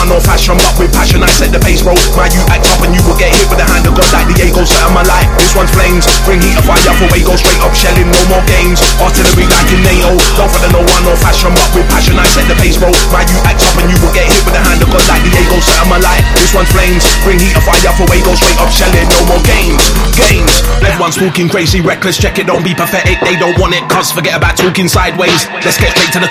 one or fashion, but with passion I set the pace, bro. My you act up and you will get hit with the hand of God like Diego, set on my light. This one's flames, bring heat and fire for way, go straight up shelling, no more games. Artillery like in NATO, don't follow no one or fashion, but with passion I set the pace, bro. My you act up and you will get hit with the hand of God like Diego, set on my light. This one's flames, bring heat and fire for way, go straight up shelling, no more games. Everyone's talking crazy, reckless, check it, don't be pathetic. They don't want it, cuz forget about talking sideways. Let's get straight to the